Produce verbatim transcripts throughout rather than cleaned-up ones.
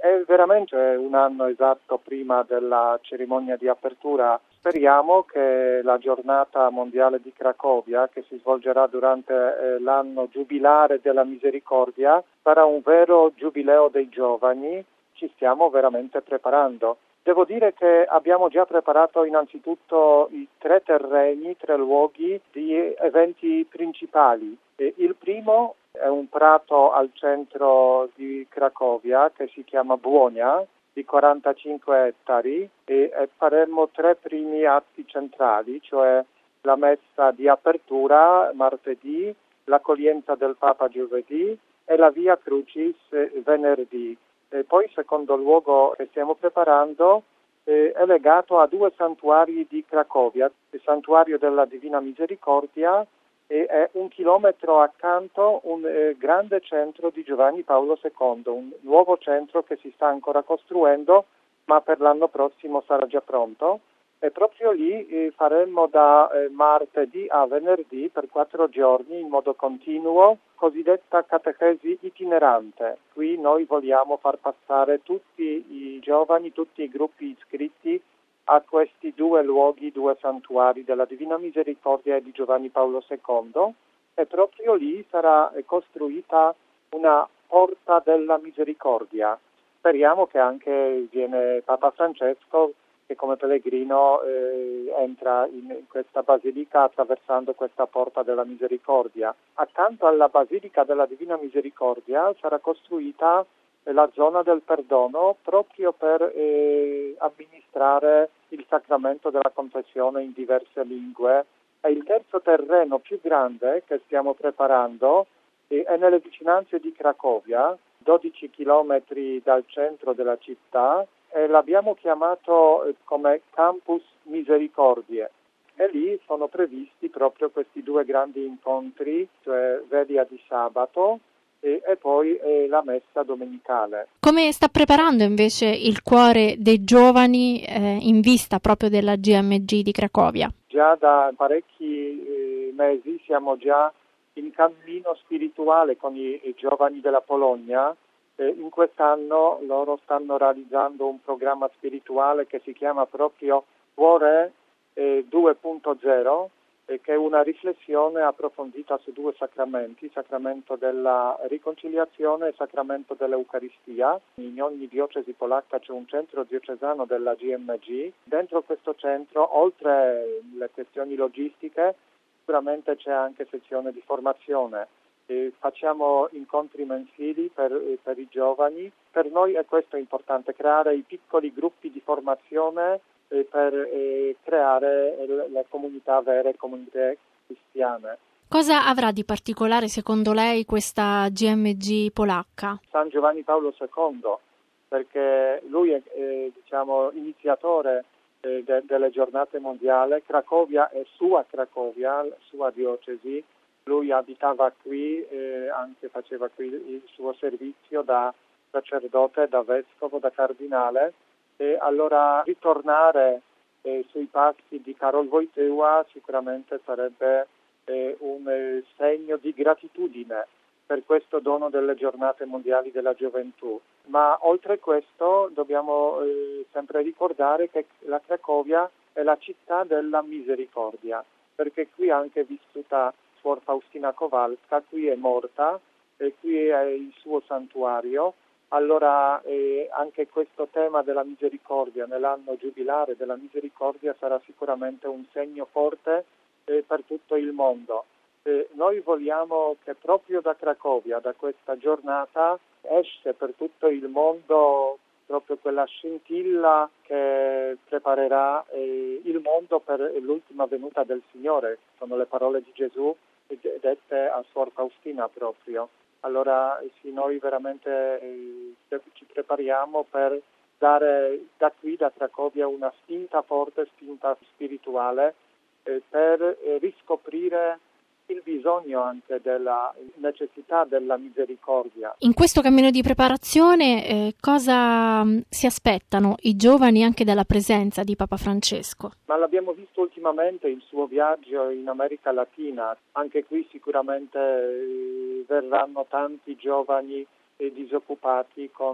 è veramente un anno esatto prima della cerimonia di apertura. Speriamo che la giornata mondiale di Cracovia, che si svolgerà durante eh, l'anno giubilare della misericordia, sarà un vero giubileo dei giovani. Ci stiamo veramente preparando. Devo dire che abbiamo già preparato innanzitutto i tre terreni, tre luoghi di eventi principali. E il primo è un prato al centro di Cracovia che si chiama Błonia, di quarantacinque ettari, e, e faremo tre primi atti centrali, cioè la messa di apertura martedì, l'accoglienza del Papa giovedì e la Via Crucis venerdì. E poi il secondo luogo che stiamo preparando eh, è legato a due santuari di Cracovia, il Santuario della Divina Misericordia e è un chilometro accanto un eh, grande centro di Giovanni Paolo secondo, un nuovo centro che si sta ancora costruendo, ma per l'anno prossimo sarà già pronto. E proprio lì eh, faremo da eh, martedì a venerdì per quattro giorni in modo continuo cosiddetta catechesi itinerante. Qui noi vogliamo far passare tutti i giovani, tutti i gruppi iscritti a questi due luoghi, due santuari della Divina Misericordia e di Giovanni Paolo secondo, e proprio lì sarà costruita una porta della misericordia. Speriamo che anche viene Papa Francesco, che come pellegrino eh, entra in questa basilica attraversando questa porta della misericordia. Accanto alla basilica della Divina Misericordia sarà costruita eh, la zona del perdono proprio per eh, amministrare il sacramento della confessione in diverse lingue. E il terzo terreno più grande che stiamo preparando eh, è nelle vicinanze di Cracovia, dodici chilometri dal centro della città, e l'abbiamo chiamato eh, come Campus Misericordie. E lì sono previsti proprio questi due grandi incontri, cioè Velia di sabato e, e poi eh, la messa domenicale. Come sta preparando invece il cuore dei giovani eh, in vista proprio della G M G di Cracovia? Già da parecchi eh, mesi siamo già in cammino spirituale con i, i giovani della Polonia. Eh, in quest'anno loro stanno realizzando un programma spirituale che si chiama proprio Cuore eh, due punto zero, eh, che è una riflessione approfondita su due sacramenti, il sacramento della riconciliazione e il sacramento dell'Eucaristia. In ogni diocesi polacca c'è un centro diocesano della G M G. Dentro questo centro, oltre le questioni logistiche, sicuramente c'è anche sezione di formazione. Eh, facciamo incontri mensili per, eh, per i giovani. Per noi è questo importante, creare i piccoli gruppi di formazione eh, per eh, creare le, le comunità vere, comunità cristiane. Cosa avrà di particolare secondo lei questa G M G polacca? San Giovanni Paolo secondo, perché lui è eh, diciamo iniziatore eh, de, delle giornate mondiali. Cracovia è sua Cracovia, sua diocesi. Lui abitava qui, eh, anche faceva qui il suo servizio da sacerdote, da vescovo, da cardinale, e allora ritornare eh, sui passi di Karol Wojtyła sicuramente sarebbe eh, un eh, segno di gratitudine per questo dono delle giornate mondiali della gioventù. Ma oltre questo dobbiamo eh, sempre ricordare che la Cracovia è la città della misericordia, perché qui è anche vissuta Suor Faustina Kowalska, qui è morta e qui è il suo santuario. Allora eh, anche questo tema della misericordia nell'anno giubilare della misericordia sarà sicuramente un segno forte eh, per tutto il mondo. Eh, noi vogliamo che proprio da Cracovia, da questa giornata, esce per tutto il mondo proprio quella scintilla che preparerà eh, il mondo per l'ultima venuta del Signore. Sono le parole di Gesù dette a Suor Faustina proprio. Allora sì, noi veramente eh, ci prepariamo per dare da qui, da Cracovia, una spinta forte, spinta spirituale, eh, per eh, riscoprire il bisogno anche della necessità della misericordia. In questo cammino di preparazione eh, cosa mh, si aspettano i giovani anche dalla presenza di Papa Francesco? Ma l'abbiamo visto ultimamente il suo viaggio in America Latina, anche qui sicuramente eh, verranno tanti giovani e disoccupati con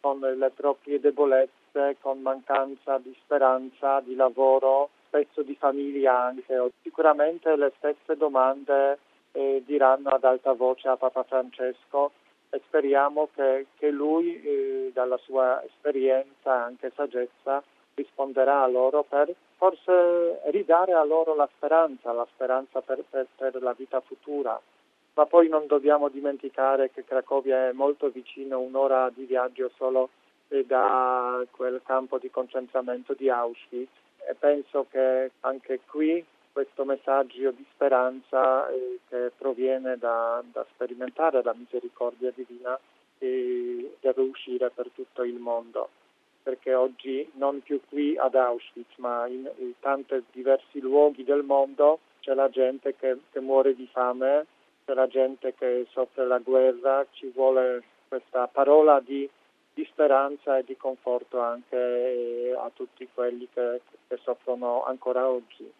con le proprie debolezze, con mancanza di speranza, di lavoro, spesso di famiglia anche. Sicuramente le stesse domande eh, diranno ad alta voce a Papa Francesco e speriamo che, che lui, eh, dalla sua esperienza e anche saggezza, risponderà a loro per forse ridare a loro la speranza, la speranza per, per, per la vita futura. Ma poi non dobbiamo dimenticare che Cracovia è molto vicino, un'ora di viaggio solo da quel campo di concentramento di Auschwitz, e penso che anche qui questo messaggio di speranza eh, che proviene da, da sperimentare la misericordia divina eh, deve uscire per tutto il mondo, perché oggi non più qui ad Auschwitz ma in, in tanti diversi luoghi del mondo c'è la gente che, che muore di fame, c'è la gente che soffre la guerra, ci vuole questa parola di, di speranza e di conforto anche a tutti quelli che, che soffrono ancora oggi.